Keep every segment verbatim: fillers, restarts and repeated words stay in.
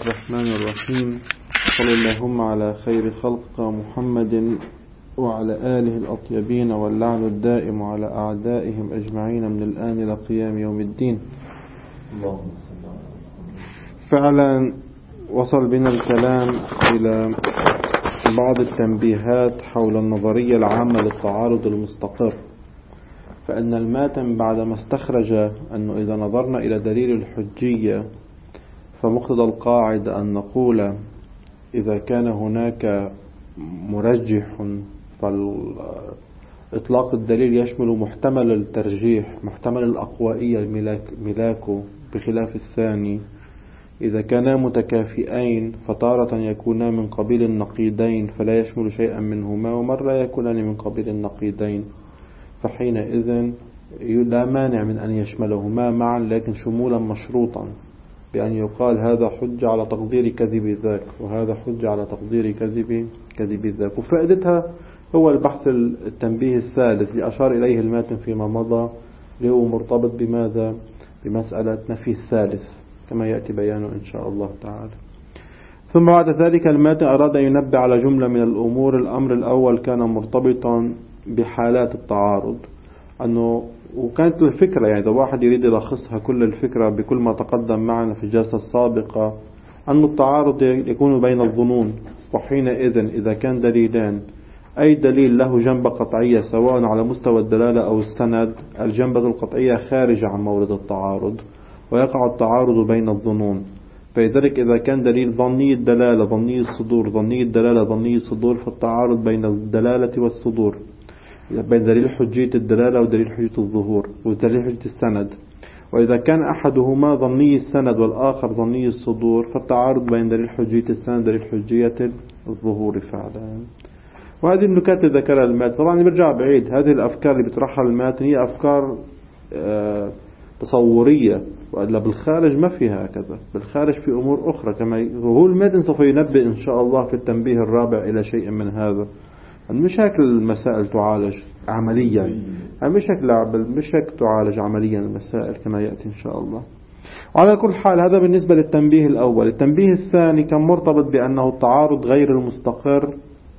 الرحمن الرحيم. صلى اللهم على خير خلق محمد وعلى آله الأطيبين، واللعن الدائم على أعدائهم أجمعين من الآن إلى قيام يوم الدين. فعلا وصل بنا الكلام إلى بعض التنبيهات حول النظرية العامة للتعارض المستقر. فإن الماتن بعدما استخرج أنه إذا نظرنا إلى دليل الحجية فمقتضى القاعدة أن نقول إذا كان هناك مرجح فإطلاق الدليل يشمل محتمل الترجيح، محتمل الأقوائية الملاك، بخلاف الثاني. إذا كانا متكافئين فتارة يكونا من قبيل النقيضين فلا يشمل شيئا منهما، ومرة يكونان من قبيل النقيضين، فحينئذ لا مانع من أن يشملهما معا، لكن شمولا مشروطا بأن يقال هذا حجة على تقدير كذب ذاك، وهذا حجة على تقدير كذب كذب ذاك. وفائدتها هو البحث التنبيه الثالث اللي أشار إليه الماتن فيما مضى، اللي هو مرتبط بماذا؟ بمسألة نفي الثالث كما يأتي بيانه إن شاء الله تعالى. ثم بعد ذلك الماتن أراد أن ينبه على جملة من الأمور. الأمر الأول كان مرتبطا بحالات التعارض، أنه وكانت الفكرة يعني إذا واحد يريد يلخصها كل الفكرة بكل ما تقدم معنا في الجلسة السابقة، أن التعارض يكون بين الظنون. وحينئذ إذا كان دليلان، أي دليل له جنبة قطعية سواء على مستوى الدلالة أو السند، الجنبة القطعية خارجة عن مورد التعارض ويقع التعارض بين الظنون. فلذلك إذا كان دليل ظني الدلالة ظني الصدور ظني الدلالة ظني الصدور فالتعارض بين الدلالة والصدور، بين دليل حجية الدلالة ودليل حجية الظهور ودليل حجية السند. وإذا كان أحدهما ظني السند والآخر ظني الصدور فالتعارض بين دليل حجية السند ودليل حجية الظهور فعلا. وهذه النكات اللي ذكرها الماتن طبعا برجع بعيد، هذه الأفكار اللي بترحل الماتن هي أفكار آه تصورية، وإلا بالخارج ما فيها هكذا، بالخارج في أمور أخرى. كما هو الماتن سوف ينبه إن شاء الله في التنبيه الرابع إلى شيء من هذا. مش هيك المسائل تعالج عمليا، مش هيك مش هيك تعالج عمليا المسائل كما يأتي إن شاء الله. وعلى كل حال هذا بالنسبة للتنبيه الأول. التنبيه الثاني كان مرتبط بأنه التعارض غير المستقر،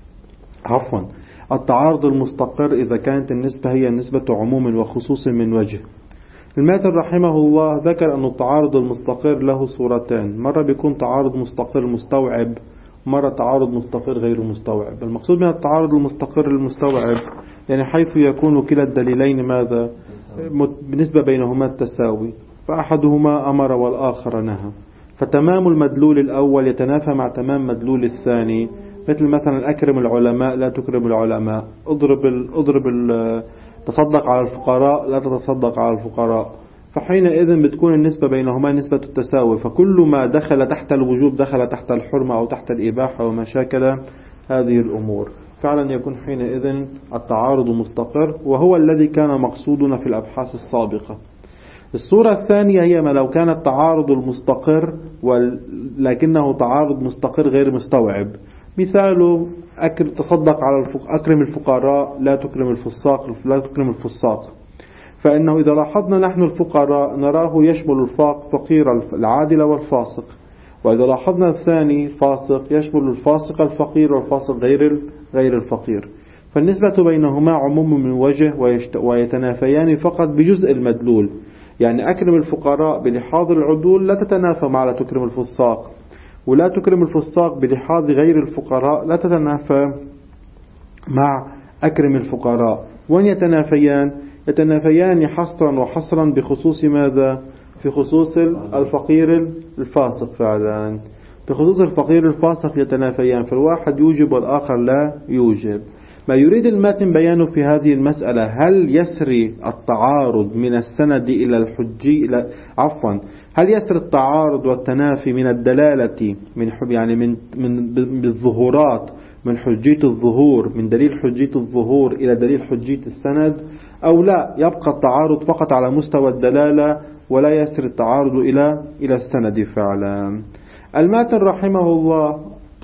عفوا التعارض المستقر إذا كانت النسبة هي نسبة عموم وخصوص من وجه. الماتن رحمه الله ذكر أن التعارض المستقر له صورتين، مرة بيكون تعارض مستقر مستوعب، مرة تعارض مستقر غير مستوعب. المقصود من التعارض المستقر المستوعب يعني حيث يكون كلا الدليلين ماذا؟ بالنسبة بينهما التساوي، فأحدهما أمر والآخر نهى، فتمام المدلول الأول يتنافى مع تمام مدلول الثاني. مثل مثلا أكرم العلماء لا تكرم العلماء، اضرب ال اضرب ال تصدق على الفقراء لا تتصدق على الفقراء. فحينئذ بتكون النسبة بينهما نسبة التساوي، فكل ما دخل تحت الوجوب دخل تحت الحرمة أو تحت الإباحة وما شاكل هذه الأمور. فعلا يكون حينئذ التعارض مستقر، وهو الذي كان مقصودنا في الأبحاث السابقة. الصورة الثانية هي ما لو كان التعارض المستقر ولكنه تعارض مستقر غير مستوعب. مثاله أكرم تصدق على الفق... أكرم الفقراء لا تكرم الفساق لا تكرم الفساق. فإنه إذا لاحظنا نحن الفقراء نراه يشمل الفاق فقير العادل والفاسق، وإذا لاحظنا الثاني فاسق يشمل الفاسق الفقير والفاسق غير غير الفقير. فالنسبة بينهما عموم من وجه ويتنافيان فقط بجزء المدلول. يعني أكرم الفقراء بلحاظ العدول لا تتنافى مع لا تكرم الفساق، ولا تكرم الفساق بلحاظ غير الفقراء لا تتنافى مع أكرم الفقراء. وين يتنافيان؟ يتنافيان حصرا وحصرا بخصوص ماذا؟ في خصوص الفقير الفاسق. فعلا بخصوص الفقير الفاسق يتنافيان، فالواحد يوجب والآخر لا يوجب. ما يريد الماتن بيانه في هذه المسألة، هل يسري التعارض من السند إلى الحجي إلى عفوا هل يسري التعارض والتنافي من الدلالة من يعني من من بالظهورات من حجية الظهور من دليل حجية الظهور إلى دليل حجية السند، أو لا يبقى التعارض فقط على مستوى الدلالة ولا يسري التعارض إلى إلى السند؟ فعلا الماتن رحمه الله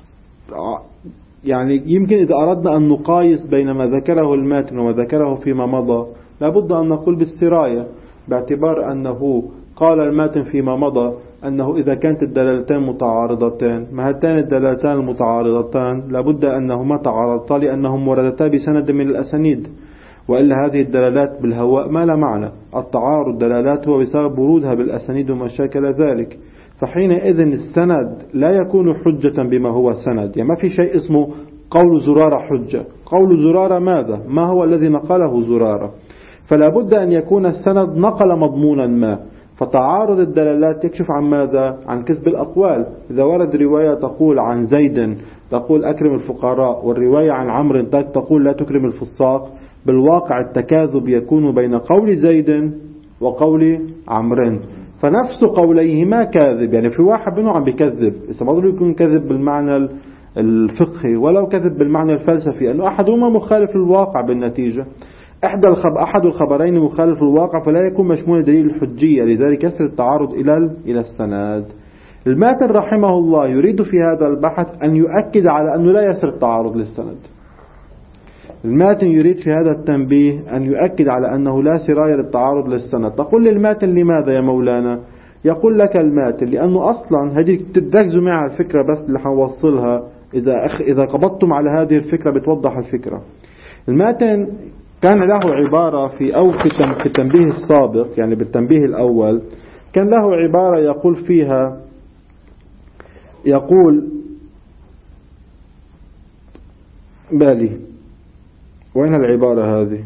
يعني يمكن إذا أردنا أن نقايس بين ما ذكره الماتن وما ذكره فيما مضى لابد أن نقول بالسراية، باعتبار أنه قال الماتن فيما مضى أنه إذا كانت الدلالتان متعارضتان، ما هاتان الدلالتان المتعارضتان لابد أنهما تعارضتا لأنهم وردتا بسند من الأسانيد، وإلا هذه الدلالات بالهواء ما لا معنى. التعارض دلالات هو بسبب ورودها بالأسانيد وما شاكل ذلك، فحينئذ السند لا يكون حجة بما هو سند. يعني ما في شيء اسمه قول زرارة حجة. قول زرارة ماذا؟ ما هو الذي نقله زرارة؟ فلا بد أن يكون السند نقل مضمونا ما. فتعارض الدلالات يكشف عن ماذا؟ عن كذب الأقوال. إذا ورد رواية تقول عن زيد تقول أكرم الفقراء، والرواية عن عمرو تقول لا تكرم الفساق، بالواقع التكاذب يكون بين قول زيد وقول عمرو، فنفس قوليهما كاذب. يعني في واحد منهم عم بيكذب، إذا ما يكون كذب بالمعنى الفقهي ولو كذب بالمعنى الفلسفي، أنه أحدهما مخالف للواقع بالنتيجة. أحد الخب... أحد الخبرين مخالف للواقع فلا يكون مشمول دليل الحجية، لذلك يصل التعارض إلى إلى السند. الماتن رحمه الله يريد في هذا البحث أن يؤكد على أنه لا يصل التعارض للسند. الماتن يريد في هذا التنبيه أن يؤكد على أنه لا سراية للتعارض للسند. تقول للماتن لماذا يا مولانا؟ يقول لك الماتن لأنه أصلا هذه تركزوا معي على الفكرة بس اللي حنوصلها، إذا أخ... إذا قبضتم على هذه الفكرة بتوضح الفكرة. الماتن كان له عبارة في أو في التنبيه السابق، يعني بالتنبيه الأول كان له عبارة يقول فيها، يقول بالي وين العبارة هذه؟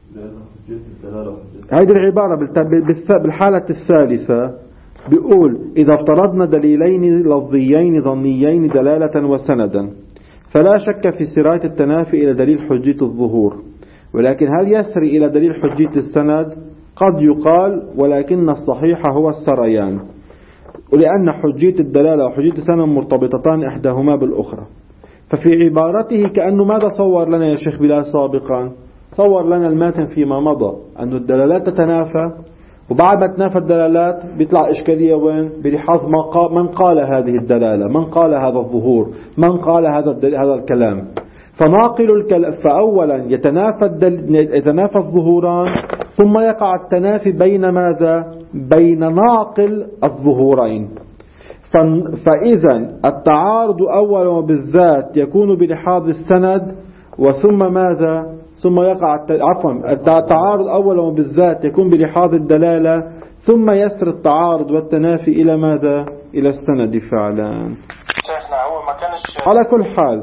هذه العبارة بالحالة الثالثة بيقول إذا افترضنا دليلين لفظيين ظنيين دلالة وسندا فلا شك في سراية التنافي إلى دليل حجية الظهور، ولكن هل يسري إلى دليل حجية السند؟ قد يقال، ولكن الصحيح هو السريان، ولأن حجية الدلالة وحجية السند مرتبطتان إحداهما بالأخرى. ففي عبارته كأنه ماذا صور لنا يا شيخ بلال سابقا؟ صور لنا الماتن فيما مضى أن الدلالات تتنافى، وبعد ما تنافى الدلالات بيطلع إشكالية وين؟ بلحاظ من قال هذه الدلالة، من قال هذا الظهور، من قال هذا هذا الكلام. فناقل الكلام، فأولا يتنافى الدل... يتنافى الظهوران، ثم يقع التنافي بين ماذا؟ بين ناقل الظهورين. ف... فإذا التعارض أولا بالذات يكون بلحاظ السند، وثم ماذا؟ ثم يقع الت... عفوا التعارض أولا بالذات يكون بلحاظ الدلالة، ثم يسر التعارض والتنافي إلى ماذا؟ إلى السند فعلا. شيخنا هو ما كانش على كل حال،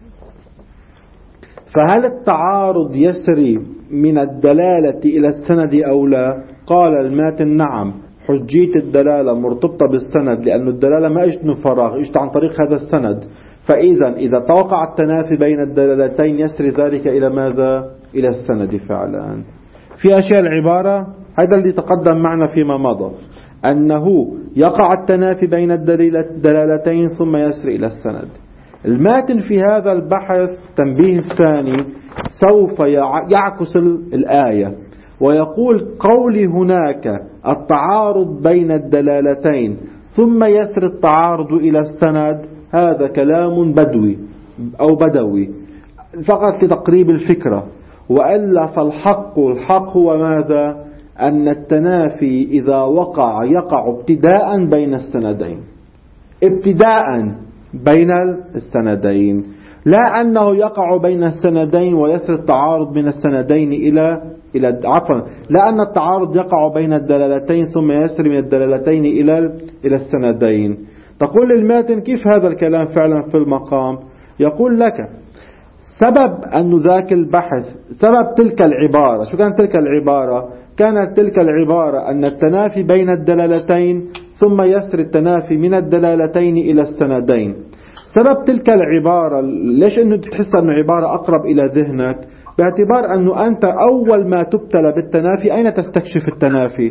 فهل التعارض يسري من الدلالة إلى السند أو لا؟ قال الماتن نعم، حجية الدلالة مرتبطة بالسند، لأن الدلالة ما اجت من فراغ، اجت عن طريق هذا السند. فإذا إذا توقع التنافي بين الدلالتين يسري ذلك إلى ماذا؟ إلى السند فعلا. في أشياء العبارة هذا اللي تقدم معنا فيما مضى، أنه يقع التنافي بين الدلالتين ثم يسري إلى السند. الماتن في هذا البحث تنبيه الثاني سوف يعكس الآية ويقول قولي هناك التعارض بين الدلالتين ثم يسر التعارض إلى السند، هذا كلام بدوي أو بدوي فقط لتقريب الفكرة، وإلا فالحق الحق هو ماذا؟ أن التنافي إذا وقع يقع ابتداء بين السندين، ابتداء بين السندين، لا أنه يقع بين السندين ويسر التعارض من السندين إلى إلى عفوا لا أن التعارض يقع بين الدلالتين ثم يسر من الدلالتين إلى إلى السندين. تقول للماتن كيف هذا الكلام فعلا في المقام؟ يقول لك سبب أن ذاك البحث، سبب تلك العبارة، شو كانت تلك العبارة؟ كانت تلك العبارة أن التنافي بين الدلالتين ثم يسر التنافي من الدلالتين إلى السندين. سبب تلك العبارة ليش أنه تحس أنه عبارة أقرب إلى ذهنك؟ باعتبار أنه أنت أول ما تبتلى بالتنافي أين تستكشف التنافي؟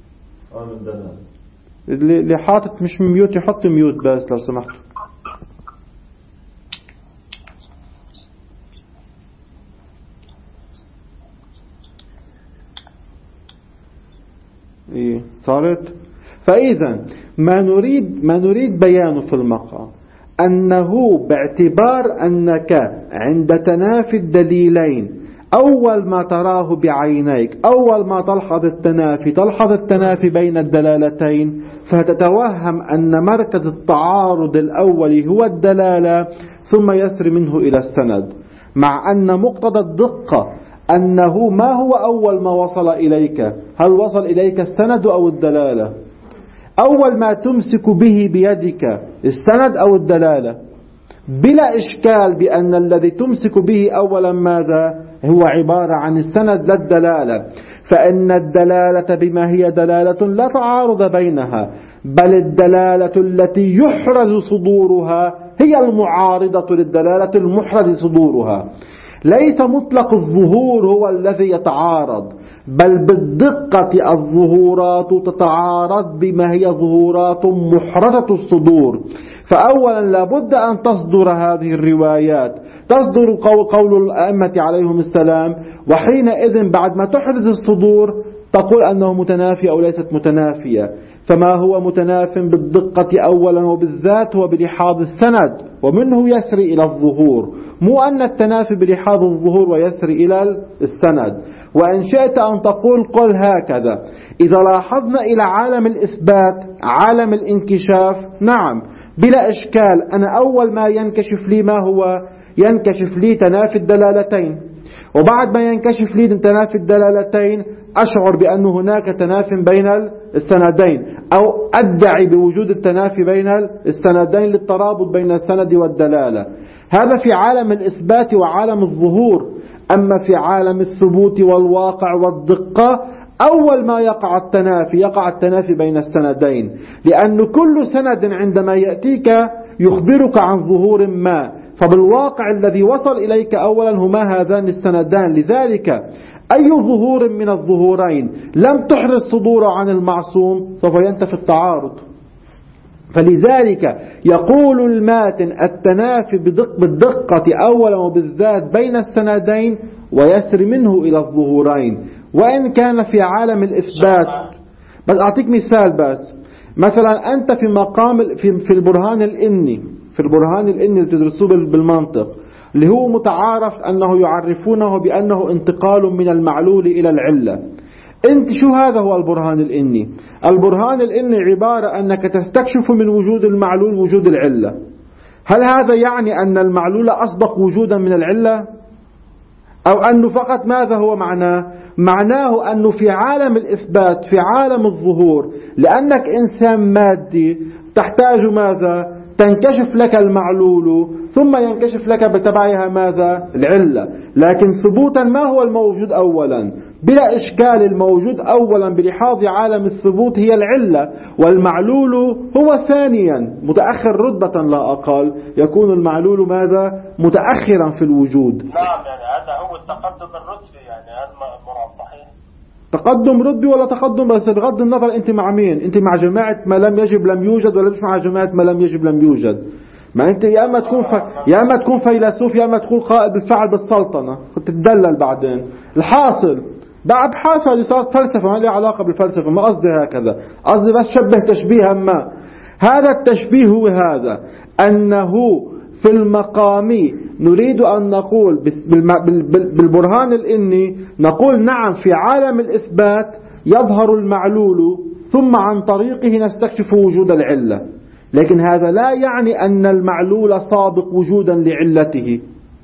اللي حاطط مش ميوت يحط ميوت بس لو سمحت. إيه صارت. فإذا ما نريد ما نريد بيانه في المقام أنه باعتبار أنك عند تنافي الدليلين أول ما تراه بعينيك، أول ما تلحظ التنافي، تلحظ التنافي بين الدلالتين، فتتوهم أن مركز التعارض الأول هو الدلالة، ثم يسري منه إلى السند، مع أن مقتضى الدقة أنه ما هو أول ما وصل إليك؟ هل وصل إليك السند أو الدلالة؟ أول ما تمسك به بيدك السند أو الدلالة؟ بلا إشكال بأن الذي تمسك به أولا ماذا؟ هو عبارة عن السند لا الدلالة، فإن الدلالة بما هي دلالة لا تعارض بينها، بل الدلالة التي يحرز صدورها هي المعارضة للدلالة المحرز صدورها. ليس مطلق الظهور هو الذي يتعارض، بل بالدقة الظهورات تتعارض بما هي ظهورات محرزة الصدور. فأولا لابد أن تصدر هذه الروايات، تصدر قول الأئمة عليهم السلام، وحينئذ بعد ما تحرز الصدور تقول أنه متنافي أو ليست متنافية. فما هو متناف بالدقة أولا وبالذات هو بلحاظ السند، ومنه يسري إلى الظهور، مو أن التنافي بلحاظ الظهور ويسري إلى السند. وإن شئت أن تقول قل هكذا: إذا لاحظنا إلى عالم الإثبات، عالم الانكشاف، نعم بلا إشكال أنا أول ما ينكشف لي ما هو؟ ينكشف لي تنافي الدلالتين، وبعد ما ينكشف لي تنافي الدلالتين أشعر بأن هناك تناف بين السندين، أو أدعي بوجود التنافي بين السندين للترابط بين السند والدلالة. هذا في عالم الإثبات وعالم الظهور. أما في عالم الثبوت والواقع والدقة، أول ما يقع التنافي يقع التنافي بين السندين، لأن كل سند عندما يأتيك يخبرك عن ظهور ما، فبالواقع الذي وصل إليك أولا هما هذان السندان. لذلك أي ظهور من الظهورين لم تحرز صدوره عن المعصوم سوف ينتفي التعارض. فلذلك يقول الماتن التنافي بدق بالدقة أولا وبالذات بين السندين، ويسري منه إلى الظهورين. وإن كان في عالم الإثبات، بس أعطيك مثال بس، مثلا أنت في مقام في, في البرهان الإني، في البرهان الإني اللي تدرسوه بالمنطق، اللي هو متعارف أنه يعرفونه بأنه انتقال من المعلول إلى العلة. أنت شو هذا هو البرهان الإني؟ البرهان الإني عبارة أنك تستكشف من وجود المعلول وجود العلة. هل هذا يعني أن المعلول أسبق وجودا من العلة؟ أو أنه فقط ماذا هو معناه؟ معناه أنه في عالم الإثبات، في عالم الظهور، لأنك إنسان مادي تحتاج ماذا؟ تنكشف لك المعلول ثم ينكشف لك بتبعها ماذا؟ العلة. لكن ثبوتا ما هو الموجود أولا؟ بلا إشكال الموجود أولا بلحاظ عالم الثبوت هي العلة، والمعلول هو ثانيا متأخر رتبة لا أقل، يكون المعلول ماذا؟ متأخرا في الوجود. نعم، يعني هذا هو التقدم الرتبي، يعني هذا المراد صحيح. تقدم رتبي ولا تقدم، بس بغض النظر أنت مع مين؟ أنت مع جماعة ما لم يجب لم يوجد، ولا مش مع جماعة ما لم يجب لم يوجد؟ ما أنت يا أما تكون ف... يا أما تكون فيلسوف، يا أما تكون قائد بالفعل بالسلطنة، تتدلل بعدين. الحاصل ده أبحاث هذه صارت فلسفة، ما لها علاقة بالفلسفة، ما قصدي هكذا، قصدي بس شبه تشبيها ما. هذا التشبيه هو هذا، أنه في المقام نريد أن نقول بالبرهان الإني، نقول نعم في عالم الإثبات يظهر المعلول ثم عن طريقه نستكشف وجود العلة، لكن هذا لا يعني أن المعلول سابق وجودا لعلته.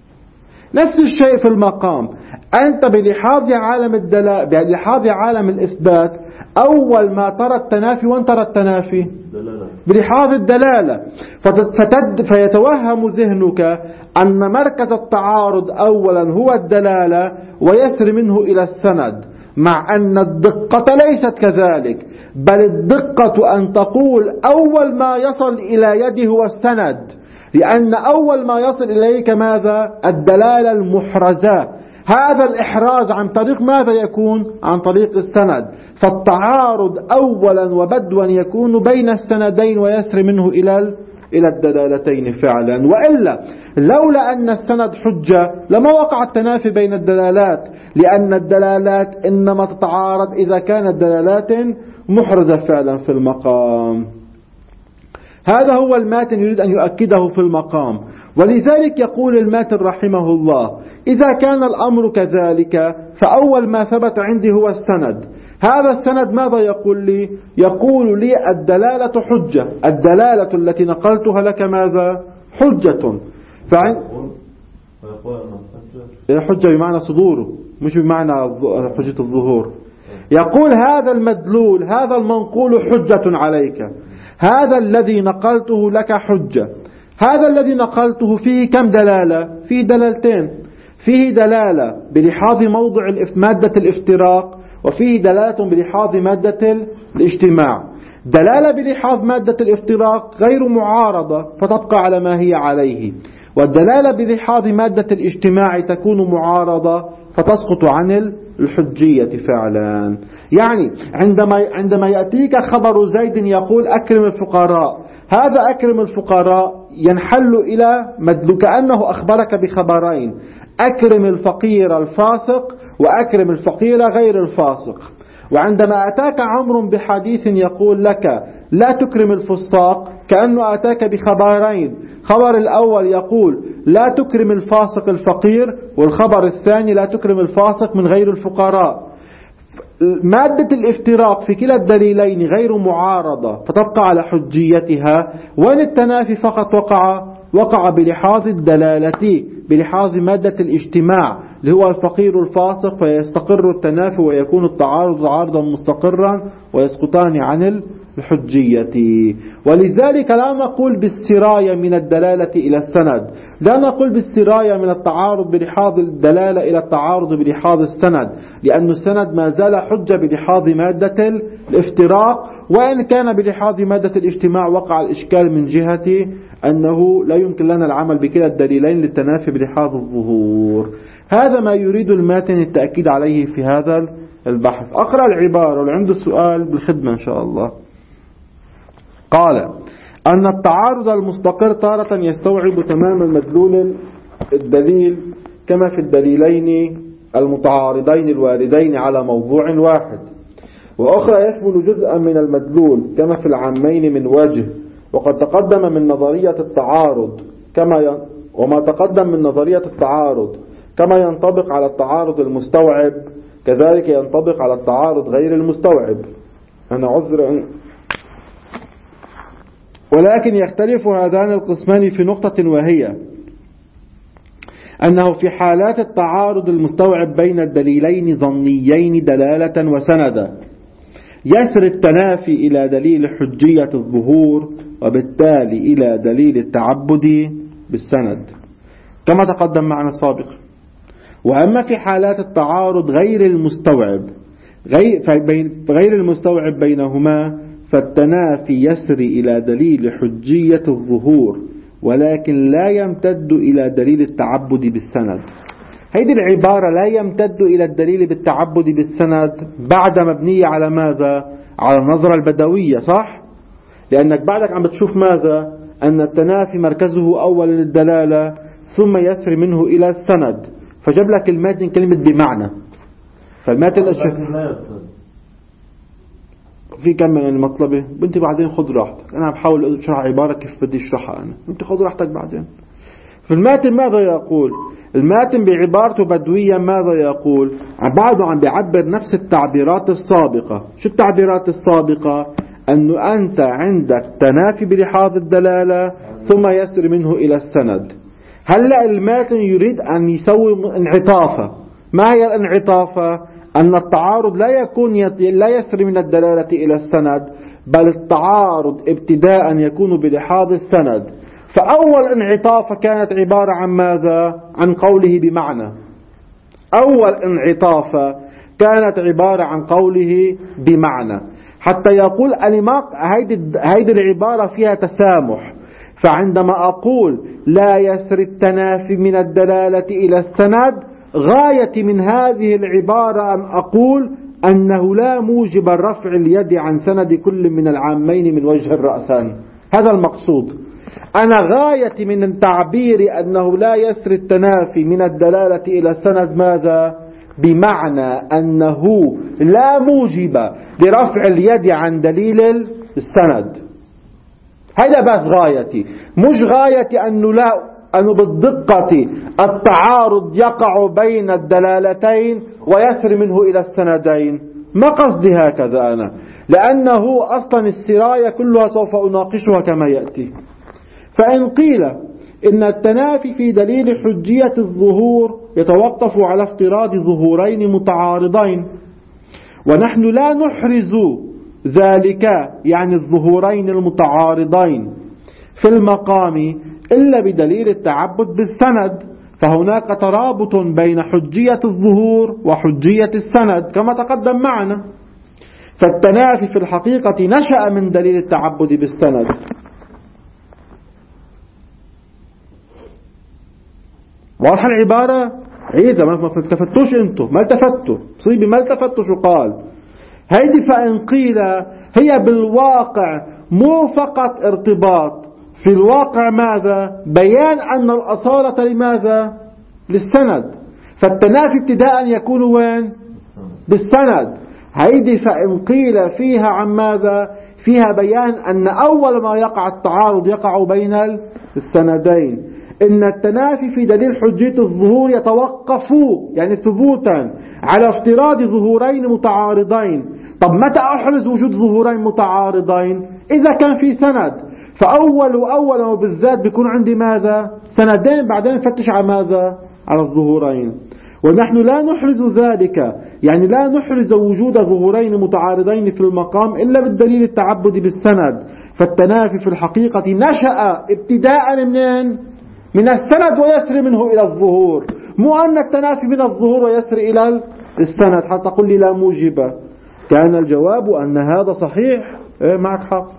نفس الشيء في المقام، أنت بلحاظ عالم الدلالة، بلحاظ عالم الإثبات، أول ما ترى التنافي، وان ترى التنافي بلحاظ الدلالة، فتد فيتوهم ذهنك أن مركز التعارض أولا هو الدلالة، ويسري منه إلى السند، مع أن الدقة ليست كذلك، بل الدقة أن تقول أول ما يصل إلى يدي هو السند، لأن أول ما يصل إليك ماذا؟ الدلالة المحرزة. هذا الإحراز عن طريق ماذا يكون؟ عن طريق السند. فالتعارض أولا وبدوا يكون بين السندين، ويسري منه إلى إلى الدلالتين فعلا. وإلا لولا أن السند حجة لما وقع التنافي بين الدلالات، لأن الدلالات إنما تتعارض إذا كانت دلالات محرزة فعلا في المقام. هذا هو الماتن يريد أن يؤكده في المقام. ولذلك يقول الماتن رحمه الله: إذا كان الأمر كذلك فأول ما ثبت عندي هو السند. هذا السند ماذا يقول لي؟ يقول لي الدلالة حجة، الدلالة التي نقلتها لك ماذا؟ حجة. فعن... حجة بمعنى صدوره، مش بمعنى حجة الظهور. يقول هذا المدلول، هذا المنقول حجة عليك، هذا الذي نقلته لك حجة. هذا الذي نقلته فيه كم دلالة؟ فيه دلالتين، فيه دلالة بلحاظ موضع مادة الافتراق، وفيه دلالة بلحاظ مادة الاجتماع. دلالة بلحاظ مادة الافتراق غير معارضة فتبقى على ما هي عليه، والدلالة بلحاظ مادة الاجتماع تكون معارضة فتسقط عن الحجية فعلا. يعني عندما عندما يأتيك خبر زيد يقول أكرم الفقراء، هذا أكرم الفقراء ينحل إلى مدلول، كأنه أخبرك بخبرين: أكرم الفقير الفاسق وأكرم الفقير غير الفاسق. وعندما أتاك عمرو بحديث يقول لك لا تكرم الفساق، كأنه أتاك بخبرين: خبر الأول يقول لا تكرم الفاسق الفقير، والخبر الثاني لا تكرم الفاسق من غير الفقراء. مادة الافتراق في كلا الدليلين غير معارضة فتبقى على حجيتها، وإن التنافي فقط وقع وقع بلحاظ الدلالة بلحاظ مادة الاجتماع اللي هو الفقير الفاسق، فيستقر التنافي ويكون التعارض عارضا مستقرا ويسقطان عن الحجية. ولذلك لا نقول بالسراية من الدلالة إلى السند، لا نقول بالسراية من التعارض بلحاظ الدلالة إلى التعارض بلحاظ السند، لأن السند ما زال حجة بلحاظ مادة الافتراق، وإن كان بلحاظ مادة الاجتماع وقع الإشكال من جهة أنه لا يمكن لنا العمل بكلا الدليلين للتنافي بلحاظ الظهور. هذا ما يريد الماتن التأكيد عليه في هذا البحث. أقرأ العبارة واللي عنده السؤال بالخدمة إن شاء الله. قال أن التعارض المستقر تارة يستوعب تمام المدلول الدليل كما في الدليلين المتعارضين الواردين على موضوع واحد، وأخرى يشمل جزءا من المدلول كما في العامين من وجه. وقد تقدم من نظرية التعارض كما ي... وما تقدم من نظرية التعارض كما ينطبق على التعارض المستوعب كذلك ينطبق على التعارض غير المستوعب. أنا عذر، ولكن يختلف هذان القسمان في نقطة، وهي أنه في حالات التعارض المستوعب بين الدليلين ظنيين دلالة وسندا يسري التنافي إلى دليل حجية الظهور، وبالتالي إلى دليل التعبد بالسند كما تقدم معنا سابقا. وأما في حالات التعارض غير المستوعب غير المستوعب بينهما فالتنافي يسري إلى دليل حجية الظهور، ولكن لا يمتد إلى دليل التعبد بالسند. هذه العبارة لا يمتد إلى الدليل بالتعبد بالسند بعد مبنية على ماذا؟ على النظرة البدوية، صح؟ لأنك بعدك عم بتشوف ماذا؟ أن التنافي مركزه أولا الدلالة ثم يسري منه إلى السند، فجاب لك الماتن كلمة بمعنى. فالماتن في كم من المطلبة بنتي بعدين خذ راحتك، أنا بحاول أشرح عبارة كيف بدي أشرحها أنا، أنت خذ راحتك بعدين. في الماتن ماذا يقول؟ الماتن بعبارته بدوية ماذا يقول؟ بعده عم بيعبر نفس التعبيرات السابقة. شو التعبيرات السابقة؟ أنه أنت عندك تنافي بلحاظ الدلالة ثم يسري منه إلى السند. هلأ الماتن يريد أن يسوي انعطافة. ما هي الانعطافة؟ أن التعارض لا يكون لا يسري من الدلالة إلى السند، بل التعارض ابتداء يكون بلحاظ السند. فأول انعطافة كانت عبارة عن ماذا؟ عن قوله بمعنى. أول انعطافة كانت عبارة عن قوله بمعنى، حتى يقول هيدي العبارة فيها تسامح. فعندما أقول لا يسري التنافي من الدلالة إلى السند، غاية من هذه العبارة أن أقول أنه لا موجب الرفع اليد عن سند كل من العامين من وجه الرأسان. هذا المقصود. أنا غاية من تعبيري أنه لا يسري التنافي من الدلالة إلى السند ماذا؟ بمعنى أنه لا موجب لرفع اليد عن دليل السند. هذا بس غايتي، مش غايتي أنه لا أنه بالدقة التعارض يقع بين الدلالتين ويسري منه إلى السندين. ما قصدي هكذا أنا، لأنه أصلا السراية كلها سوف أناقشها كما يأتي. فإن قيل إن التنافي في دليل حجية الظهور يتوقف على افتراض ظهورين متعارضين، ونحن لا نحرز ذلك يعني الظهورين المتعارضين في المقام إلا بدليل التعبد بالسند، فهناك ترابط بين حجية الظهور وحجية السند كما تقدم معنا. فالتنافي في الحقيقة نشأ من دليل التعبد بالسند. واضح العبارة؟ عيدة ما التفتوش انتو ما التفتوا صيبي ما التفتوا شو قال هيدي. فإن قيل هي بالواقع مو فقط ارتباط، في الواقع ماذا؟ بيان أن الأصالة لماذا؟ للسند. فالتنافي ابتداء يكون وين؟ بالسند. هيدي فإن قيل فيها عن ماذا؟ فيها بيان أن أول ما يقع التعارض يقع بين السندين. إن التنافي في دليل حجية الظهور يتوقف يعني ثبوتا على افتراض ظهورين متعارضين. طب متى أحرز وجود ظهورين متعارضين؟ إذا كان في سند، فأول وأول وبالذات بيكون عندي ماذا؟ سندين، بعدين فتش على ماذا؟ على الظهورين. ونحن لا نحرز ذلك، يعني لا نحرز وجود ظهورين متعارضين في المقام إلا بالدليل التعبد بالسند. فالتنافي في الحقيقة نشأ ابتداء منين؟ من السند ويسري منه إلى الظهور، مو أن التنافي من الظهور ويسري إلى السند حتى تقول لي لا موجبة. كان الجواب أن هذا صحيح، إيه معك حق،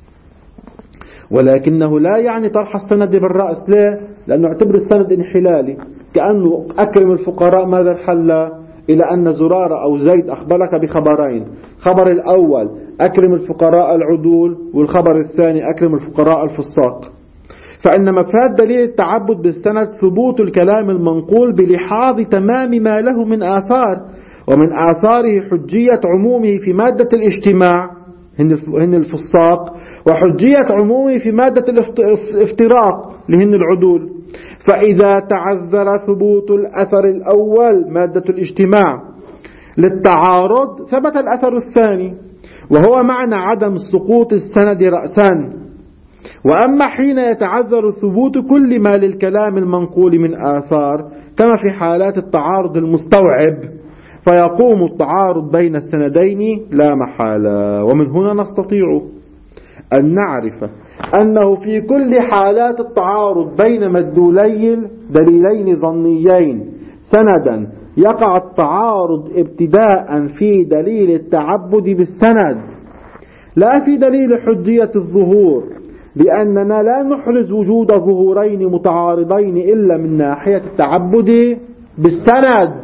ولكنه لا يعني طرح السند بالرأس. ليه؟ لأنه اعتبر السند انحلالي، كأنه أكرم الفقراء ماذا الحل؟ إلى أن زرارة أو زيد أخبرك بخبرين، خبر الأول أكرم الفقراء العدول، والخبر الثاني أكرم الفقراء الفساق. فإن مفاد دليل التعبد بالسند ثبوت الكلام المنقول بلحاظ تمام ما له من آثار، ومن آثاره حجية عمومه في مادة الاجتماع هن الفساق، وحجية عمومه في مادة الافتراق لهن العدول. فإذا تعذر ثبوت الأثر الأول مادة الاجتماع للتعارض ثبت الأثر الثاني، وهو معنى عدم سقوط السند رأسا. وأما حين يتعذر ثبوت كل ما للكلام المنقول من آثار كما في حالات التعارض المستوعب، فيقوم التعارض بين السندين لا محالة. ومن هنا نستطيع أن نعرف أنه في كل حالات التعارض بين مدلولين دليلين ظنيين سندا يقع التعارض ابتداء في دليل التعبد بالسند لا في دليل حجية الظهور، لأننا لا نحرز وجود ظهورين متعارضين إلا من ناحية التعبد بالسند.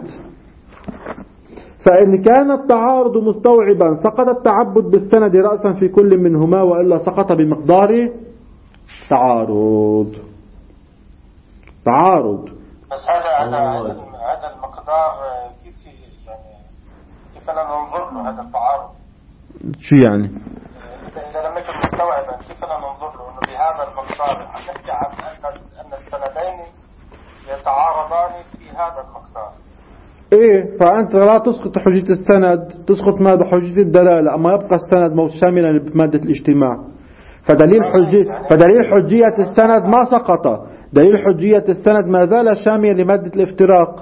فإن كان التعارض مستوعبا سقط التعبد بالسند رأسا في كل منهما، وإلا سقط بمقدار تعارض تعارض بس هذا هذا هذا المقدار كيف يعني كيف أنا ننظر له هذا التعارض؟ شو يعني؟ إذا لم يكن مستوعبا كيف أنا ننظر له إنه بهذا المقدار نحكي عن أن أن السندين يتعارضان في هذا المقدار؟ إيه، فأنت لا تسقط حجية السند، تسقط ماذا؟ حجية الدلالة، أما يبقى السند مو شاملا بمادة الاجتماع. فدليل حجية فدليل حجية السند ما سقط، دليل حجية السند ما زال شاملا لمادة الافتراق.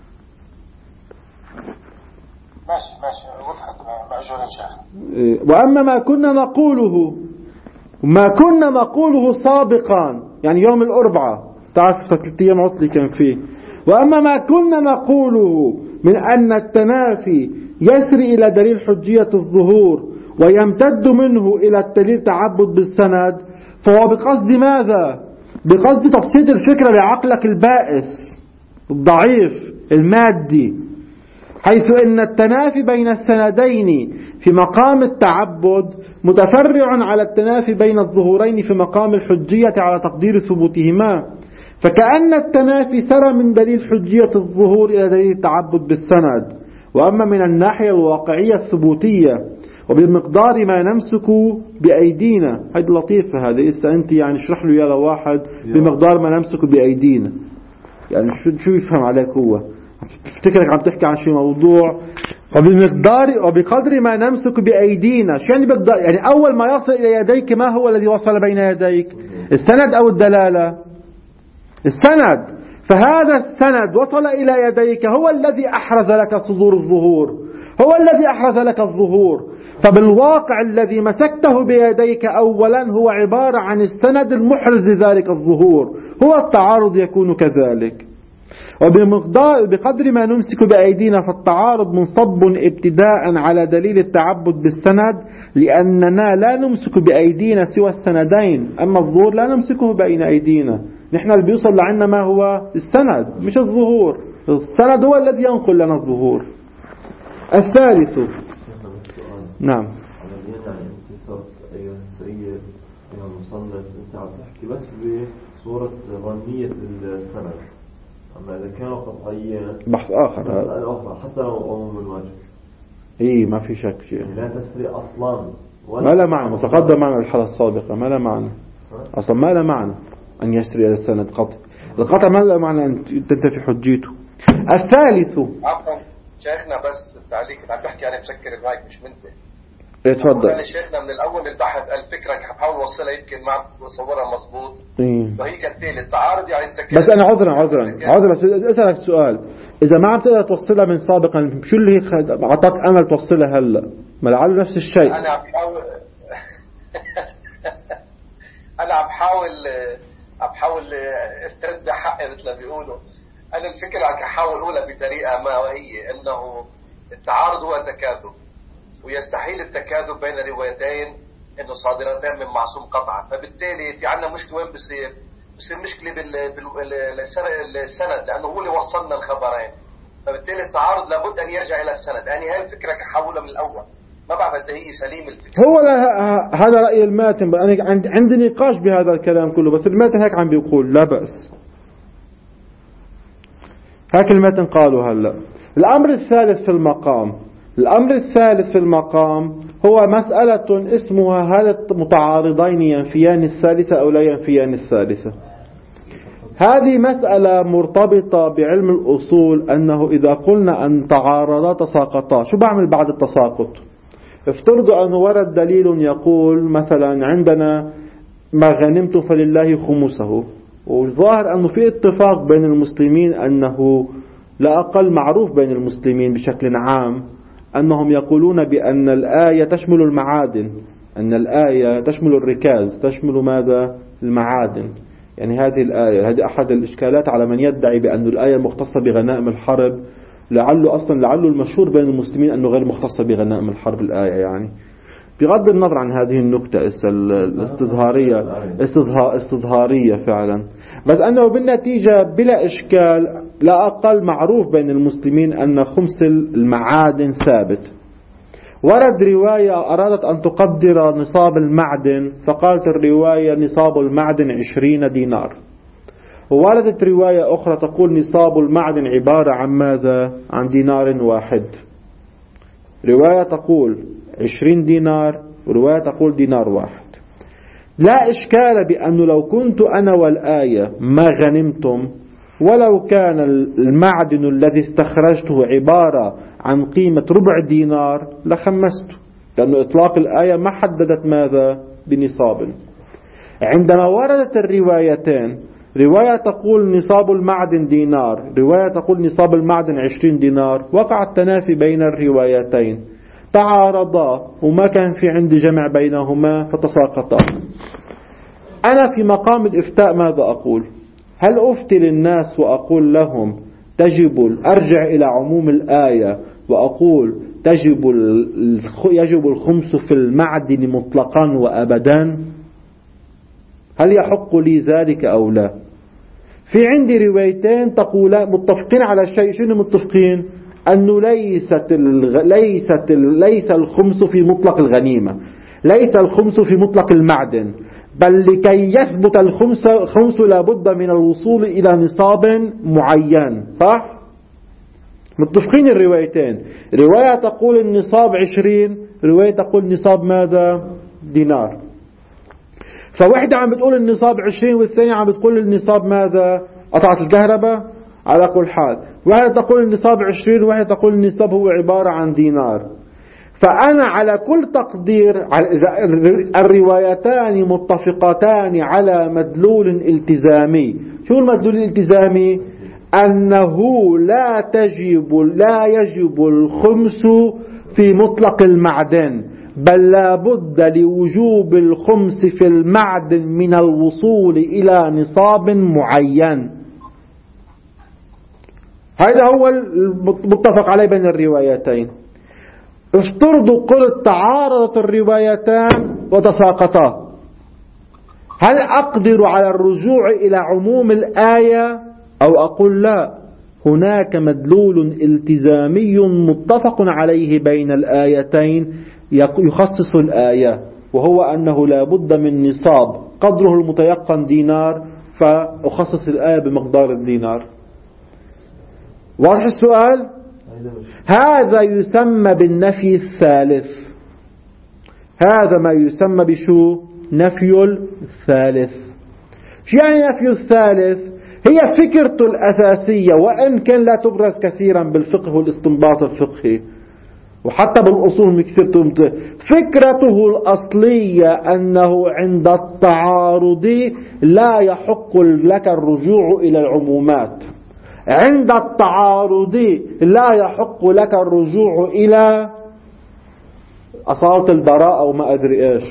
ماشي ماشي وضحت مأجور إن شاء الله. إيه، وأما ما كنا نقوله ما كنا نقوله سابقا، يعني يوم الأربعاء تعرف ثلاثة أيام عطلي كان فيه، وأما ما كنا نقوله من أن التنافي يسري إلى دليل حجية الظهور ويمتد منه إلى الدليل تعبد بالسند، فهو بقصد ماذا؟ بقصد تبسيط الفكرة لعقلك البائس الضعيف المادي، حيث أن التنافي بين السندين في مقام التعبد متفرع على التنافي بين الظهورين في مقام الحجية على تقدير ثبوتهما، فكأن التنافي سرى من دليل حجية الظهور إلى دليل التعبد بالسند. وأما من الناحية الواقعية الثبوتية وبمقدار ما نمسك بأيدينا. هذه لطيفة هذه. إذا أنت يعني اشرح له يا واحد بمقدار ما نمسك بأيدينا، يعني شو شو يفهم عليك هو؟ افتكرك عم تحكي عن شيء موضوع. وبمقدار وبقدر ما نمسك بأيدينا، شو يعني بقدر؟ يعني أول ما يصل إلى يديك ما هو الذي وصل بين يديك؟ السند أو الدلالة؟ السند. فهذا السند وصل إلى يديك هو الذي أحرز لك صدور الظهور، هو الذي أحرز لك الظهور. فبالواقع الذي مسكته بيديك أولا هو عبارة عن السند المحرز لذلك الظهور، هو التعارض يكون كذلك. وبمقدار بقدر ما نمسك بأيدينا، فالتعارض منصب ابتداء على دليل التعبد بالسند، لأننا لا نمسك بأيدينا سوى السندين، أما الظهور لا نمسكه بين أيدينا. نحن اللي بيوصل لعنا ما هو السند مش الظهور، السند هو الذي ينقل لنا الظهور. الثالث. نعم. بس بصورة ظنية السند، أما إذا كانوا قطعيين بحث آخر. مسألة أخرى حتى لو عموم الواجب. إيه ما في شك شيء. يعني لا تسري أصلا. ما لا معنى، تقدم معنا الحلقة السابقة، ما لا معنى. أصلا ما لا معنى أن يسري السند قطع. القطع ما لا معنى أن تنتفي حجيته. الثالث. عفوا شيخنا بس التعليق عم بحكي أنا بسكر المايك مش منتهي. اتفضل. يعني شيخنا من الأول البحث الفكرة حاول أوصلها يمكن ما بصورها مظبوط. إيه. وهي كالتالي التعارض يعني التكامل. بس أنا عذرا عذرا عذرا بس أسألك سؤال، إذا ما عم تقدر توصلها من سابقا شو اللي أعطاك أمل توصلها هلا؟ ما لعله نفس الشيء. أنا عم بحاول أنا عم بحاول عم بحاول استرد حقي مثل ما بيقولوا. أنا الفكرة عم أحاول أقولها بطريقة ما، وهي أنه التعارض هو تكاذب، ويستحيل التكاذب بين روايتين انه صادرتان من معصوم قطعا. فبالتالي في عندنا مشكله وين بصير؟ بصير مشكله بالسند، لانه هو اللي وصلنا الخبرين. فبالتالي التعارض لابد ان يرجع الى السند. يعني هاي الفكره كحولها من الاول، ما بعرف قد هي سليم الفكره. هو هذا راي الماتن، انا عندي نقاش بهذا الكلام كله، بس الماتن هيك عم بيقول لا باس. هيك الماتن قالوا. هلا الامر الثالث في المقام الأمر الثالث في المقام هو مسألة اسمها هل المتعارضين ينفيان الثالثة أو لا ينفيان الثالثة. هذه مسألة مرتبطة بعلم الأصول، أنه إذا قلنا أن تعارضا تساقطا شو بعمل بعد التساقط؟ افترضوا أنه ورد دليل يقول مثلا عندنا ما غنمتم فلله خمسه، والظاهر أنه في اتفاق بين المسلمين أنه لا أقل معروف بين المسلمين بشكل عام أنهم يقولون بأن الآية تشمل المعادن، أن الآية تشمل الركاز، تشمل ماذا؟ المعادن. يعني هذه الآية، هذه أحد الإشكالات على من يدعي بأن الآية مختصة بغنائم الحرب، لعله أصلا لعله المشهور بين المسلمين أنه غير مختصة بغنائم الحرب الآية. يعني بغض النظر عن هذه النكتة الاستظهارية استظهارية فعلا، بس أنه بالنتيجة بلا إشكال لا أقل معروف بين المسلمين أن خمس المعادن ثابت. ورد رواية أرادت أن تقدر نصاب المعدن، فقالت الرواية نصاب المعدن عشرين دينار. ووردت رواية أخرى تقول نصاب المعدن عبارة عن ماذا؟ عن دينار واحد. رواية تقول عشرين دينار ورواية تقول دينار واحد. لا إشكال بأنه لو كنت أنا والآية ما غنمتم، ولو كان المعدن الذي استخرجته عبارة عن قيمة ربع دينار لخمسته، لأنه إطلاق الآية ما حددت ماذا؟ بنصاب. عندما وردت الروايتين، رواية تقول نصاب المعدن دينار، رواية تقول نصاب المعدن عشرين دينار، وقع التنافي بين الروايتين، تعارضا وما كان في عندي جمع بينهما فتساقطا. أنا في مقام الإفتاء ماذا أقول؟ هل أفتي للناس وأقول لهم تجب أرجع إلى عموم الآية وأقول تجب يجب الخمس في المعدن مطلقا وأبدا؟ هل يحق لي ذلك أو لا؟ في عندي روايتين تقول متفقين على شيء. شنو متفقين؟ أنه ليست الغ... ليست ال... ليس الخمس في مطلق الغنيمة، ليس الخمس في مطلق المعدن، بل لكي يثبت الخمس خمس لابد من الوصول إلى نصاب معين. صح؟ متفقين الروايتين. رواية تقول النصاب عشرين، رواية تقول نصاب ماذا؟ دينار. فوحدة عم بتقول النصاب عشرين والثانية عم بتقول النصاب ماذا؟ قطعة الكهرباء. على كل حال واحدة تقول النصاب عشرين وواحدة تقول النصاب هو عبارة عن دينار. فأنا على كل تقدير الروايتان متفقتان على مدلول التزامي. شو المدلول الالتزامي؟ أنه لا تجب لا يجب الخمس في مطلق المعدن، بل لا بد لوجوب الخمس في المعدن من الوصول إلى نصاب معين. هذا هو المتفق عليه بين الروايتين. افترضوا قلت تعارضت الروايتان وتساقطا، هل أقدر على الرجوع إلى عموم الآية أو أقول لا، هناك مدلول التزامي متفق عليه بين الآيتين يخصص الآية، وهو أنه لا بد من نصاب قدره المتيقن دينار، فأخصص الآية بمقدار الدينار. واضح السؤال؟ هذا يسمى بالنفي الثالث. هذا ما يسمى بشو؟ نفي الثالث. شو يعني نفي الثالث؟ هي فكرته الأساسية، وإن كان لا تبرز كثيرا بالفقه والاستنباط الفقهي وحتى بالأصول مكسرته، فكرته الأصلية أنه عند التعارض لا يحق لك الرجوع إلى العمومات. عند التعارض لا يحق لك الرجوع إلى أصالة البراءة أو ما أدري إيش.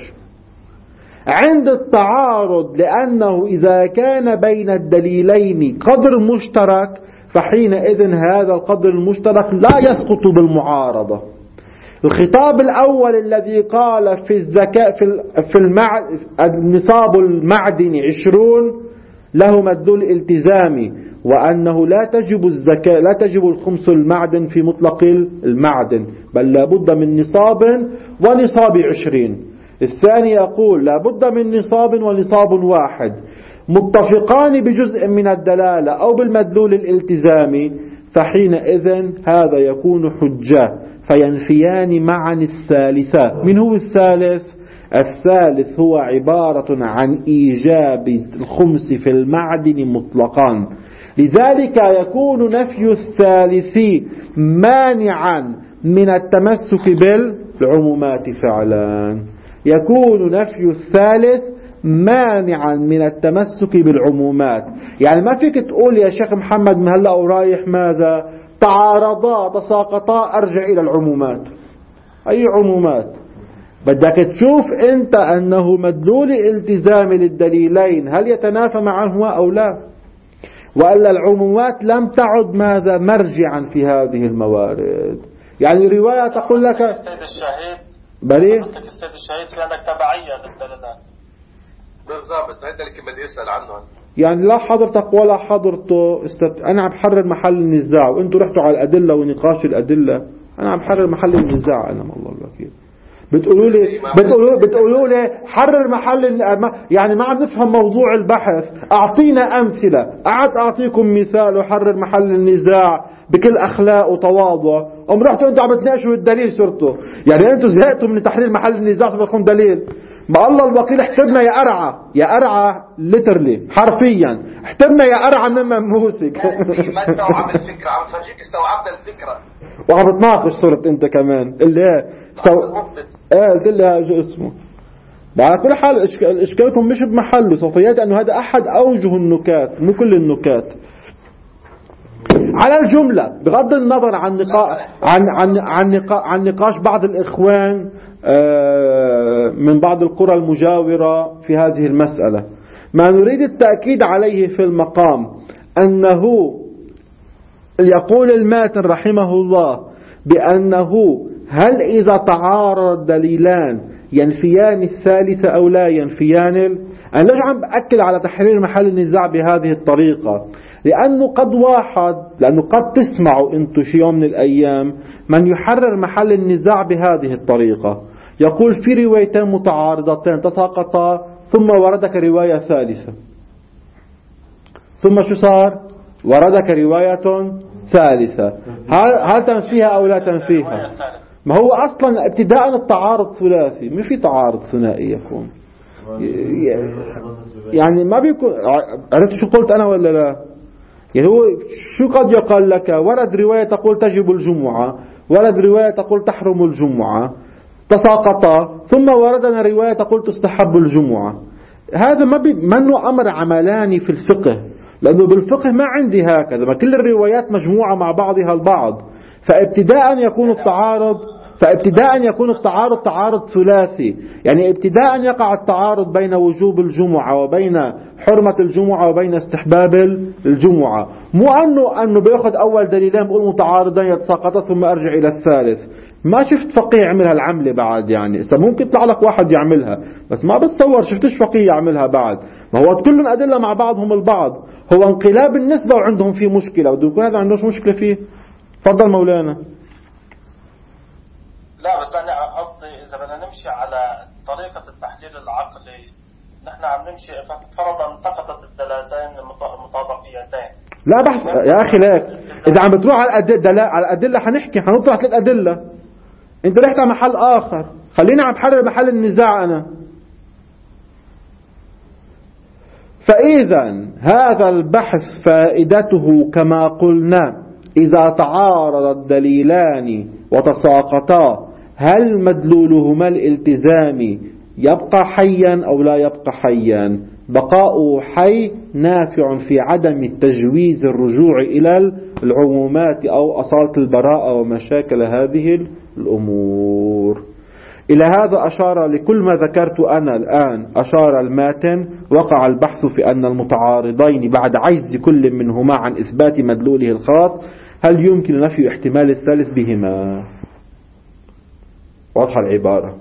عند التعارض لأنه إذا كان بين الدليلين قدر مشترك فحينئذ هذا القدر المشترك لا يسقط بالمعارضة. الخطاب الأول الذي قال في الزكاة في المع... النصاب المعدني عشرون له مدلول التزامي، وأنه لا تجب الزكاة لا تجب الخمس المعدن في مطلق المعدن، بل لا بد من نصاب ونصاب عشرين. الثاني يقول لا بد من نصاب ونصاب واحد، متفقان بجزء من الدلالة أو بالمدلول الالتزامي، فحينئذ هذا يكون حجة فينفيان معا الثالثة. من هو الثالث؟ الثالث هو عبارة عن إيجاب الخمس في المعدن مطلقا. لذلك يكون نفي الثالث مانعا من التمسك بالعمومات فعلا. يكون نفي الثالث مانعا من التمسك بالعمومات. يعني ما فيك تقول يا شيخ محمد من هلأ ورايح ماذا تعارضا تساقطا أرجع إلى العمومات. أي عمومات؟ بدك تشوف أنت أنه مدلول الالتزام للدليلين هل يتنافى معهما أو لا، وألا العمومات لم تعد ماذا مرجعا في هذه الموارد. يعني رواية تقول لك السيد الشهيد بلي قصدك السيد الشهيد في عندك تبعية للدلالات بالضبط، هذا اللي كنت بدي اسال عنه. يعني لا حضرتك ولا حضرته است... أنا عم بحرر محل النزاع وأنتوا رحتوا على الأدلة ونقاش الأدلة. أنا عم بحرر محل النزاع. أنا الله الوكيل بتقولوا لي بتقولوا بتقولوا لي حرر محل، يعني ما عم نفهم موضوع البحث. أعطينا أمثلة. قعدت أعطيكم مثال وحرر محل النزاع بكل أخلاق وتواضع، أم رحتوا أنتوا عم تناقشوا الدليل صرتوا. يعني أنتوا زهقتوا من تحرير محل النزاع فبكم دليل. ما الله الوكيل احترنا يا أرعى يا أرعى ليترلي حرفيا احترنا يا أرعى مما موسك. ما استوعب الفكرة، عم فرجيك استوعبت الفكرة وعم بتناقش صرت أنت كمان اللي ايه سو... ايه قلت لي شو اسمه. على كل حال إشكالكم مش بمحله، سوف يأتي أنه هذا أحد أوجه النكات مو كل النكات. على الجملة بغض النظر عن نقاش عن عن عن نقاش, عن نقاش بعض الإخوان من بعض القرى المجاورة في هذه المسألة، ما نريد التأكيد عليه في المقام أنه يقول الماتن رحمه الله بأنه هل إذا تعارض الدليلان ينفيان الثالث أو لا ينفيان. أنا ليش عم بأكد على تحرير محل النزاع بهذه الطريقة؟ لأنه قد واحد لأنه قد تسمعوا أنتم شي يوم من الأيام من يحرر محل النزاع بهذه الطريقة، يقول في روايتين متعارضتين تساقطا ثم وردك رواية ثالثة، ثم شو صار؟ وردك رواية ثالثة. هل, هل تنفيها أو لا تنفيها؟ ما هو أصلا ابتداء التعارض ثلاثي، ما في تعارض ثنائي يكون. يعني ما بيكون. عرفت شو قلت أنا ولا لا؟ يعني هو شو قد يقال لك ورد رواية تقول تجب الجمعة، ورد رواية تقول تحرم الجمعة، تساقطا، ثم وردنا رواية تقول تستحب الجمعة. هذا ما منه أمر عملاني في الفقه، لأنه بالفقه ما عندي هكذا، ما كل الروايات مجموعة مع بعضها البعض. فابتداء يكون التعارض فابتداء يكون التعارض تعارض ثلاثي، يعني ابتداء يقع التعارض بين وجوب الجمعة وبين حرمة الجمعة وبين استحباب الجمعة. مو أنه أنه بيأخذ أول دليلين بقول متعارضين يتساقطا ثم أرجع إلى الثالث. ما شفت فقيه يعملها العملة بعد، يعني إذا ممكن يطلع لك واحد يعملها، بس ما بتصور شفتش فقيه يعملها بعد. ما هو كلهم أدلة مع بعضهم البعض، هو انقلاب النسبة وعندهم فيه مشكلة، بده يكون هذا عندهش مشكلة فيه. تفضل مولانا. لا بس أنا قصدي إذا بدنا نمشي على طريقة التحليل العقلي، نحن عم نمشي فرضا سقطت الدلالتين المطابقيتين. لا بحث يا أخي ليك، إذا عم بتروح على الأدلة على الأدلة حنحكي حنطرح ثلاث أدلة، أنت رحت على محل آخر، خلينا عم بحرر محل النزاع أنا. فإذا هذا البحث فائدته كما قلنا إذا تعارض الدليلان وتساقطا هل مدلولهما الالتزامي يبقى حيا أو لا يبقى حيا؟ بقاؤه حي نافع في عدم تجويز الرجوع إلى العمومات أو أصالة البراءة ومشاكل هذه الأمور. إلى هذا أشار لكل ما ذكرت أنا الآن أشار الماتن. وقع البحث في أن المتعارضين بعد عجز كل منهما عن إثبات مدلوله الخاص هل يمكن نفي احتمال الثالث بهما؟ واضحة العبارة.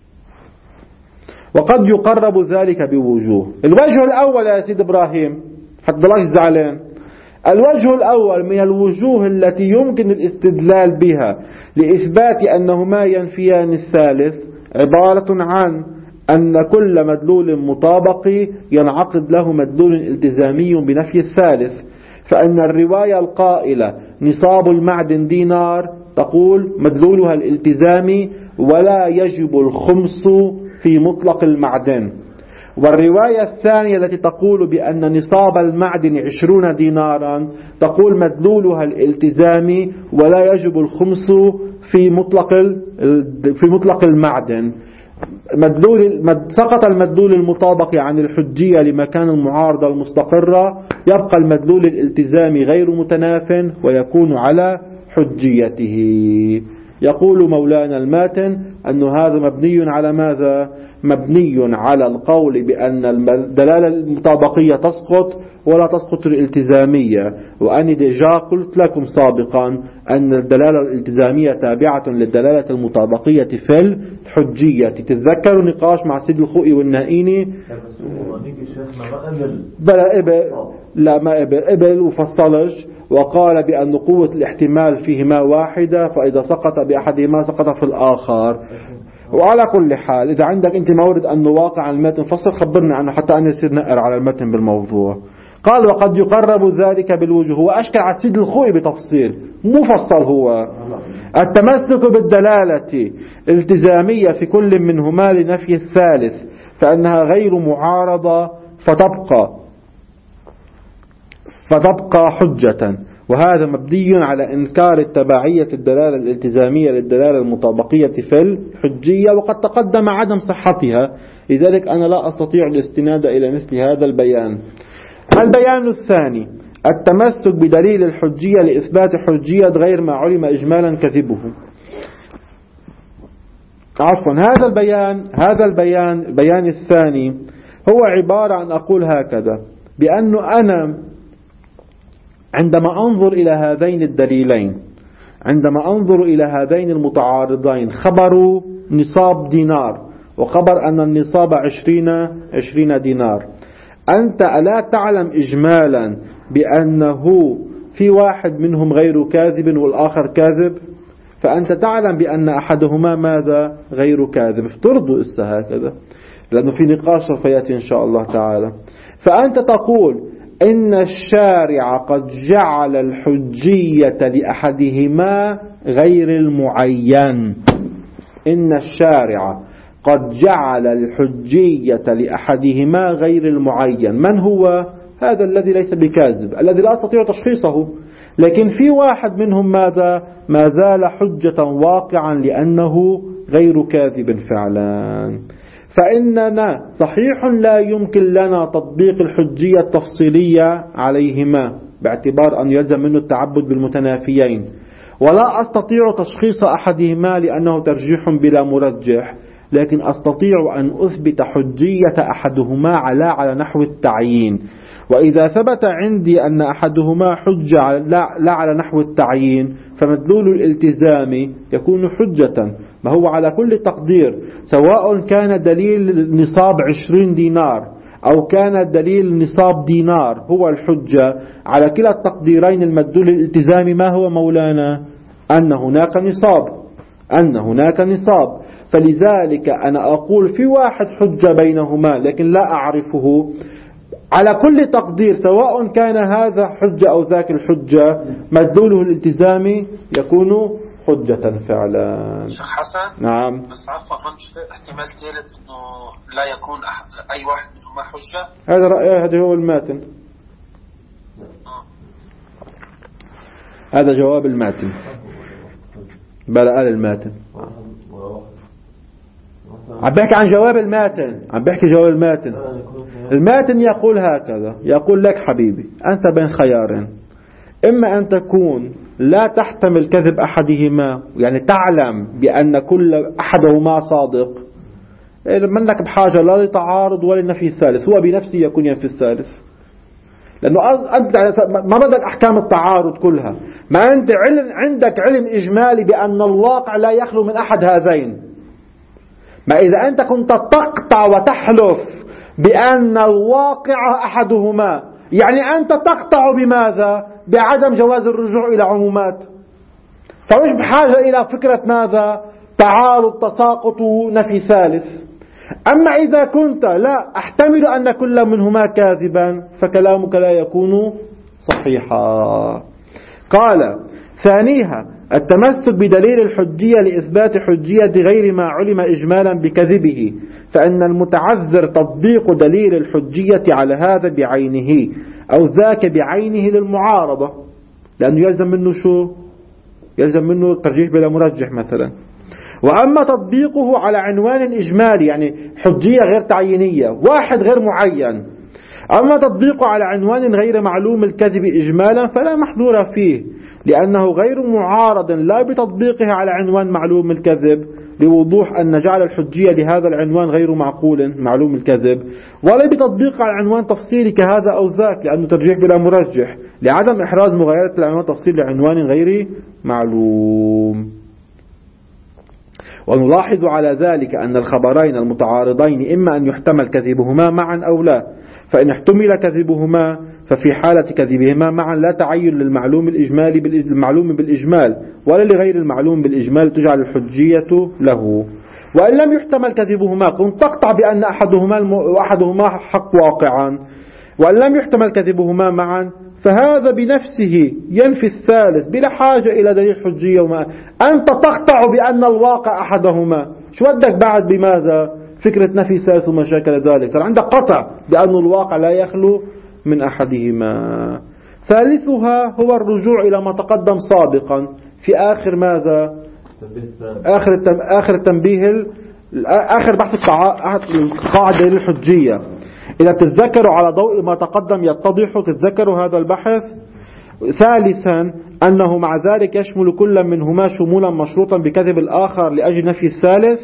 وقد يقرب ذلك بوجوه. الوجه الأول يا سيد إبراهيم حتى ضلك زعلان، الوجه الأول من الوجوه التي يمكن الاستدلال بها لإثبات أنهما ينفيان الثالث عبارة عن أن كل مدلول مطابقي ينعقد له مدلول التزامي بنفي الثالث. فإن الرواية القائلة نصاب المعدن دينار تقول مدلولها الالتزامي ولا يجب الخمس في مطلق المعدن، والرواية الثانية التي تقول بأن نصاب المعدن عشرون دينارا تقول مدلولها الالتزامي ولا يجب الخمس في مطلق في مطلق المعدن. مدلول سقط المدلول المطابق عن الحجية لمكان المعارضة المستقرة، يبقى المدلول الالتزامي غير متناف ويكون على حجيته. يقول مولانا الماتن أن هذا مبني على ماذا؟ مبني على القول بأن الدلالة المطابقية تسقط ولا تسقط الالتزامية، وأني ديجا قلت لكم سابقا أن الدلالة الالتزامية تابعة للدلالة المطابقية في الحجية. تتذكروا نقاش مع سيد الخوئي والنائيني؟ بلا إبل لا ما إبل إبل وفصلش وقال بأن قوة الاحتمال فيهما واحدة، فإذا سقط بأحدهما سقط في الآخر. وعلى كل حال إذا عندك أنت مورد أنه واقع المتن فصل خبرنا عنه حتى أن يصير نقر على المتن بالموضوع. قال وقد يقرب ذلك بالوجه، هو أشكل على سيد الخوئي بتفصيل مفصل، هو التمسك بالدلالة التزامية في كل منهما لنفي الثالث فإنها غير معارضة فتبقى فتبقى حجة، وهذا مبني على إنكار التبعية الدلالة الالتزامية للدلالة المطابقية في الحجية، وقد تقدم عدم صحتها، لذلك أنا لا أستطيع الاستناد إلى مثل هذا البيان. البيان الثاني التمسك بدليل الحجية لإثبات حجية غير ما علم إجمالا كذبه. عفوا هذا البيان هذا البيان البيان الثاني هو عبارة عن أقول هكذا بأنه أنا عندما أنظر إلى هذين الدليلين، عندما أنظر إلى هذين المتعارضين، خبر نصاب دينار وخبر أن النصاب عشرين عشرين دينار، أنت ألا تعلم إجمالا بأنه في واحد منهم غير كاذب والآخر كاذب؟ فأنت تعلم بأن أحدهما ماذا؟ غير كاذب. افترضوا إسا هكذا لأنه في نقاش سوف يأتي إن شاء الله تعالى. فأنت تقول إن الشارع قد جعل الحجية لأحدهما غير المعين، إن الشارع قد جعل الحجية لأحدهما غير المعين. من هو هذا الذي ليس بكاذب، الذي لا أستطيع تشخيصه، لكن في واحد منهم ماذا ما زال حجة واقعا لأنه غير كاذب فعلا. فإننا صحيح لا يمكن لنا تطبيق الحجية التفصيلية عليهما باعتبار أن يلزم منه التعبد بالمتنافيين، ولا أستطيع تشخيص أحدهما لأنه ترجيح بلا مرجح، لكن أستطيع أن أثبت حجية أحدهما على على نحو التعيين. وإذا ثبت عندي أن أحدهما حجة لا على نحو التعيين فمدلول الالتزام يكون حجة. ما هو على كل تقدير، سواء كان دليل نصاب عشرين دينار أو كان دليل نصاب دينار هو الحجة، على كلا التقديرين المدلول الالتزام ما هو مولانا؟ أن هناك نصاب، أن هناك نصاب. فلذلك أنا أقول في واحد حجة بينهما لكن لا أعرفه، على كل تقدير سواء كان هذا حجة أو ذاك الحجة مدلوله الالتزامي يكون حجة فعلا. شيخ حسن، نعم، بس عفوا ما مش احتمال ثالث انه لا يكون أح... اي واحد منهما حجة؟ هذا رأيه، هذا هو الماتن. آه. هذا جواب الماتن، بلا قال الماتن. عم بحكي عن جواب الماتن، عم بحكي جواب الماتن. الماتن يقول هكذا، يقول لك حبيبي أنت بين خيارين، إما أن تكون لا تحتمل كذب أحدهما، يعني تعلم بأن كل أحدهما صادق، منك بحاجة لا لتعارض ولا لنفي الثالث، هو بنفسه يكون ينفي الثالث، لأنه أنت ما بدك أحكام التعارض كلها، ما أنت علم عندك علم إجمالي بأن الواقع لا يخلو من أحد هذين. ما إذا أنت كنت تقطع وتحلف بأن الواقع أحدهما، يعني أنت تقطع بماذا؟ بعدم جواز الرجوع إلى عمومات، فمش بحاجة إلى فكرة ماذا؟ تعارض، تساقط، نفي ثالث. أما إذا كنت لا أحتمل أن كل منهما كاذبا فكلامك لا يكون صحيحا. قال ثانيها التمسك بدليل الحجية لإثبات حجية غير ما علم إجمالا بكذبه، فإن المتعذر تطبيق دليل الحجية على هذا بعينه أو ذاك بعينه للمعارضة، لأنه يلزم منه شو؟ يلزم منه الترجيح بلا مرجح مثلا. وأما تطبيقه على عنوان إجمالي، يعني حجية غير تعيينية، واحد غير معين، أما تطبيقه على عنوان غير معلوم الكذب إجمالا فلا محذور فيه، لأنه غير معارض لا بتطبيقه على عنوان معلوم الكذب، لوضوح أن جعل الحجية لهذا العنوان غير معقول معلوم الكذب، ولا بتطبيقه على عنوان تفصيلي كهذا أو ذاك، لأنه ترجيح بلا مرجح، لعدم إحراز مغايرة العنوان تفصيل لعنوان غير معلوم. ونلاحظ على ذلك أن الخبرين المتعارضين إما أن يحتمل كذبهما معا أو لا، فإن احتمل كذبهما ففي حالة كذبهما معا لا تعين للمعلوم الإجمالي بالمعلوم بالإجمال ولا لغير المعلوم بالإجمال تجعل الحجية له. وإن لم يحتمل كذبهما كنت تقطع بأن أحدهما وأحدهما حق واقعا، وإن لم يحتمل كذبهما معا فهذا بنفسه ينفي الثالث بلا حاجة إلى دليل حجية. وما أنت تقطع بأن الواقع أحدهما، شو بدك بعد بماذا؟ فكرة نفي الثالث وما شاكل ذلك، عندك قطع بأن الواقع لا يخلو من أحدهما. ثالثها هو الرجوع إلى ما تقدم سابقا في آخر ماذا؟ آخر التم... آخر التنبيه ال... آخر بحث القاعدة للحجية. إذا تتذكروا على ضوء ما تقدم يتضح، تتذكروا هذا البحث. ثالثا أنه مع ذلك يشمل كل منهما شمولا مشروطا بكذب الآخر لأجل نفي الثالث.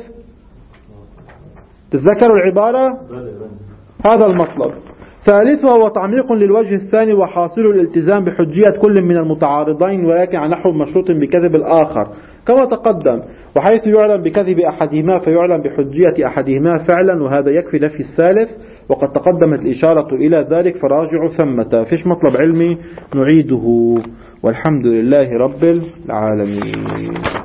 تتذكروا العبارة؟ هذا المطلب. ثالثها هو تعميق للوجه الثاني وحاصل الالتزام بحجية كل من المتعارضين، ولكن عن نحو مشروط بكذب الآخر كما تقدم، وحيث يعلم بكذب أحدهما فيعلم بحجية أحدهما فعلا، وهذا يكفي نفي الثالث، وقد تقدمت الإشارة إلى ذلك فراجعوا ثمة. فيش مطلب علمي نعيده، والحمد لله رب العالمين.